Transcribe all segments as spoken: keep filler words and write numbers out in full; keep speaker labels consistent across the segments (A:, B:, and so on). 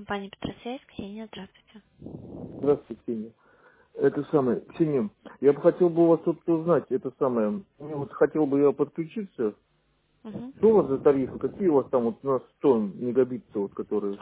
A: Компания Петросвязь, Ксения, здравствуйте.
B: Здравствуйте, Ксения. Это самое, Ксения, я бы хотел бы у вас тут узнать, это самое, ну, вот хотел бы я подключиться.
A: Мгм.
B: Что у вас за тарифы? Какие у вас там вот на сто мегабит, вот, которые?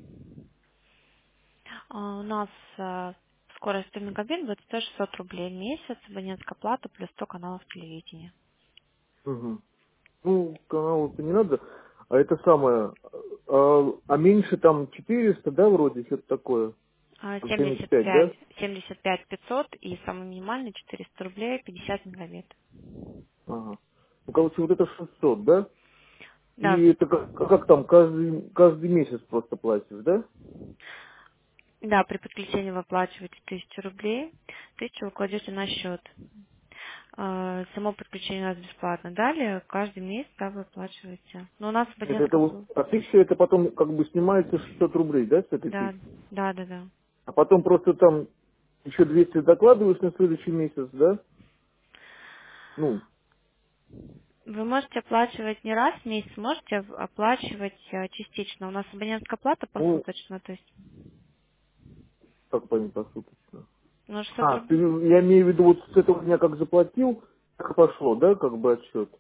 A: А, У нас а, скорость сто мегабит будет стоить шестьсот рублей в месяц, абонентская плата плюс сто каналов телевидения.
B: Угу. Ну, канал-то не надо. А это самое, а, а меньше там четыреста, да, вроде, что-то такое?
A: А,
B: Там семьдесят
A: семьдесят
B: пять,
A: пять,
B: да?
A: семьдесят пять пятьсот и самый минимальный четыреста рублей, пятьдесят мегабит.
B: Ага. Ну, короче, вот это шестьсот, да?
A: Да,
B: И это как, как там, каждый, каждый месяц просто платишь, да?
A: да, при подключении вы оплачиваете тысячу рублей, тысячу вы кладете на счет. А, Само подключение у нас бесплатно. Далее каждый месяц да, вы оплачиваете. Но у нас
B: Это, это
A: абонентская
B: вот,
A: плата.
B: а тысяча это потом как бы снимается шестьсот рублей, да, с этой
A: Да,
B: тысячи?
A: да, да, да.
B: А потом просто там еще двести докладываешь на следующий месяц, да? Ну,
A: Вы можете оплачивать не раз в месяц, можете оплачивать э, частично. У нас абонентская плата
B: ну,
A: посуточно, то есть
B: как понять посуточно.
A: ну, шестьсот
B: А, ты,
A: рублей.
B: я имею в виду, вот с этого дня как заплатил, так и пошло, да, как бы отсчет.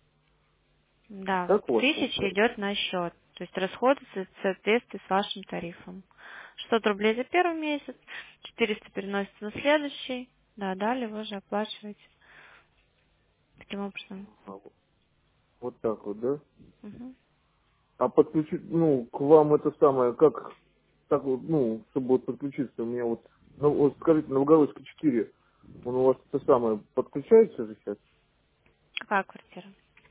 A: Да,
B: Так у вас
A: тысяча
B: получается?
A: идет на счет. То есть расходится в соответствии с вашим тарифом. шестьсот рублей за первый месяц, четыреста переносится на следующий. Да, далее вы уже оплачиваете таким образом.
B: А, вот вот так вот, да?
A: Мгм.
B: А подключить, ну, к вам это самое, как, так вот, ну, чтобы вот подключиться, у меня вот, ну, вот скажите, Новгородской четыре, он у вас это самое, подключается же сейчас?
A: Какая квартира?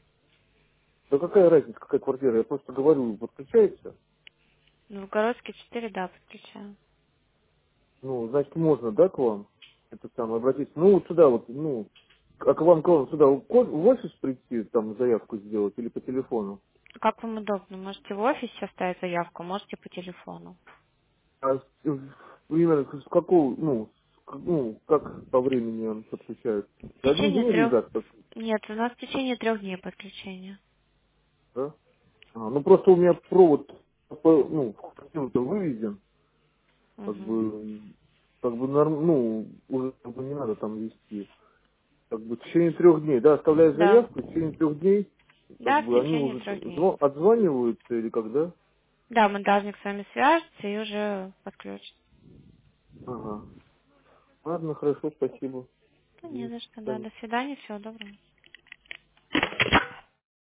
B: Да какая разница, какая квартира? Я просто говорю, подключается?
A: Новгородский четыре, да, подключаем.
B: Ну, значит, можно, да, к вам? Это самое, обратиться. Ну, вот сюда вот, ну, а к вам, к вам сюда, в ко- в офис прийти, там, заявку сделать или по телефону?
A: Как вам удобно? Можете в офисе оставить заявку, можете по телефону.
B: А с- в- именно с какого, ну, с к- ну, как по времени он подключает?
A: В
B: За один
A: течение
B: день или
A: трех...
B: за так,
A: Нет, у нас в течение трех дней подключения.
B: да? А, ну, просто у меня провод, по- ну, в квартиру-то выведен, как
A: Мгм.
B: бы, как бы, норм, ну, уже как бы не надо там вести. Как бы в течение трех дней, да, оставляешь
A: Да.
B: заявку, в течение трех дней, как
A: Да, в
B: бы они
A: течение
B: уже
A: трех дней.
B: зво- отзваниваются или когда?
A: Да, монтажник с вами свяжется и уже подключит.
B: Ага. Ладно, хорошо, спасибо.
A: Ну, не
B: Есть,
A: за что, да.
B: Таня.
A: До свидания, всего доброго.